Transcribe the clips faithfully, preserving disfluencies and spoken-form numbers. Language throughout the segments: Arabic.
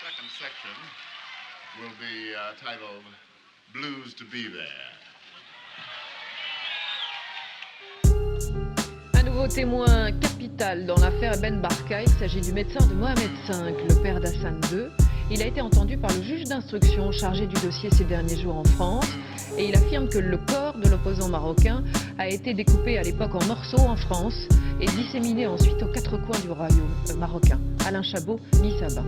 second section will be uh, titled Blues to Be There. Un nouveau témoin capital dans l'affaire Ben Barka. Il s'agit du médecin de Mohamed cinq, le père d'Hassan deux. Il a été entendu par le juge d'instruction chargé du dossier ces derniers jours en France et il affirme que le corps de l'opposant marocain a été découpé à l'époque en morceaux en France et disséminé ensuite aux quatre coins du royaume marocain. Alain Chabot, Lissabon.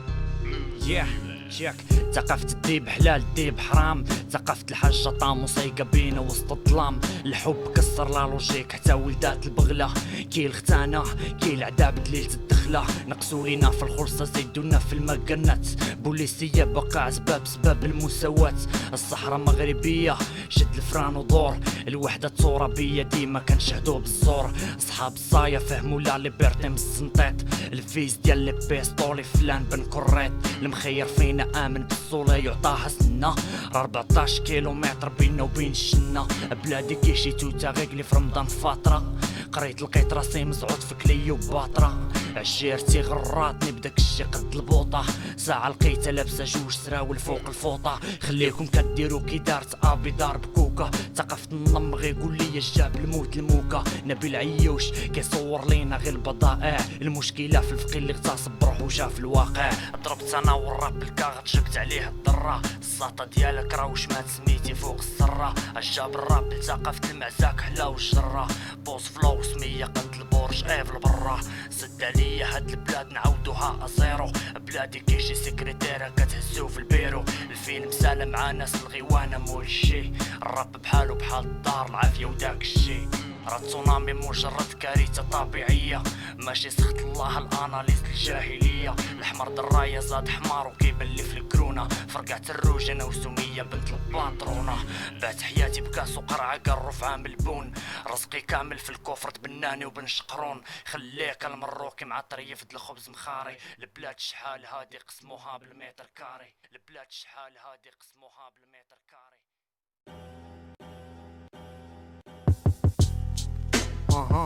Yeah. تشيك ثقافة الديب حلال الديب حرام، ثقافة الحاجة طعم وصيقة بينا وسط الظلام، الحب كسر لا لوجيك حتى ولدات البغلة، كي الختانة كي العذاب ليلة الدخلة، نقصوا لينا في الخلصة زيدونا في المقنات، بوليسية بقى اسباب سباب المساواة، الصحراء مغربية شد الفران ودور، الوحدة الترابية ديما كنشهدو بالزور، اصحاب الصايا فهموا لا ليبرتي من السنطيط، الفيز ديال لي بيستولي فلان بن كريت، المخير فينا آمن بالصولة يعطاها سنة، ربعطاش كيلومتر بينا وبين الشنة، بلادي كيشي توتا غيقلي في رمضان فترة، قريت لقيت راسي مزعوط في كلي وباطرة، عشيرتي غراتني بداك الشي قد البوطة، ساعة لقيتها لابسة جوج سراول فوق الفوطة، خليكم كديرو كي دارت ابي ضارب كوكا، ثقافة النم غي يقول لي جاب الموت الموكا، نبيل عيوش كيصور لينا غير البضائع، المشكلة في الفقير اللي اغتصب بروحو جا في الواقع، ضربت انا والراب بالكاغ تشبت عليه الضرة، الساطة ديالك راه واش ما تسميتي فوق السرة، جاب الراب لثقافة المعزاك حلا والجرة، بوس فلو سمية قد البرج ايف البرة، سد عليا هاد البلاد نعاودوها ازيرو، بلادي كيجي سكرتيرة كتهزو في البيرو، الفيلم سالة مع ناس الغيوانة مول الشي، الراب بحالو بحال الدار العافية وداك الشي، راه تسونامي مجرد كارثة طبيعية، ماشي سخط الله الاناليز الجاهلية، الحمر دراية زاد حمار وكيبان لي في الكرونة، فرقعت الروج انا وسمية بنت الباطرونة، بعت حياتي بكاس وقرعة قرف عامل بون، رزقي كامل في الكفر تبناني وبن شقرون، خليك المروكي مع طريف د الخبز مخاري، البلاد شحال هادي قسموها بالمتر كاري، البلاد شحال هادي قسموها بالمتر كاري. اها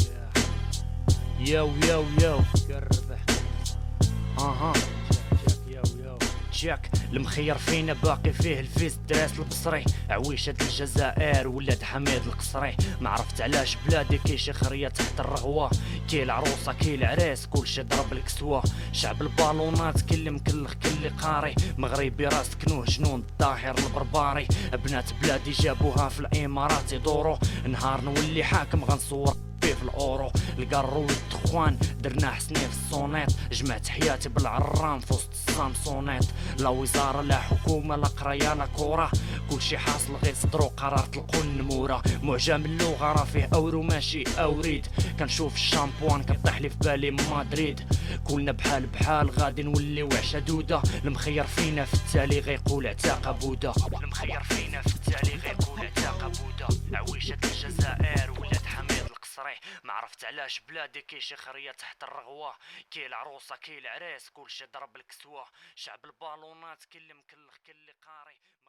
يو يو يو قرب اها يو يو تشيك المخير فينا باقي فيه الفيس دراس البصري، عويشة الجزائر ولاد حميد القصري، ما عرفت علاش بلادي كيشي خرية تحت الرغوة، كي العروسة كي العريس كلشي ضرب الكسوة، شعب البالونات كي اللي مكلخ كي اللي قاري، مغربي راس كنوه جنون الظاهر البرباري، بنات بلادي جابوها في الامارات يدورو، نهار نولي حاكم غنصور في الاورو، القرو والدخوان درنا حسني في الصونيت، جمعت حياتي بالعرام في وسط السامسونيت، لا وزارة لا حكومة لا قراية لا كورة، كلشي حاصل غير صدرو قرار طلقو النمورة، معجم اللغة راه فيه اورو ماشي اوريد، كنشوف الشامبوان كطيح لي في بالي مدريد، كلنا بحال بحال غادي نوليو عشا دودة، المخير فينا في التالي غيقول اعتاق بودا، المخير فينا في التالي غيقول اعتاق بودا، عويشة الجزائر ولاد حميد القصري، ما عرفت علاش بلادي كيشي خرية تحت الرغوة، كي العروسة كي العريس كلشي ضرب الكسوة، شعب البالونات كي اللي مكلخ كي اللي قاري.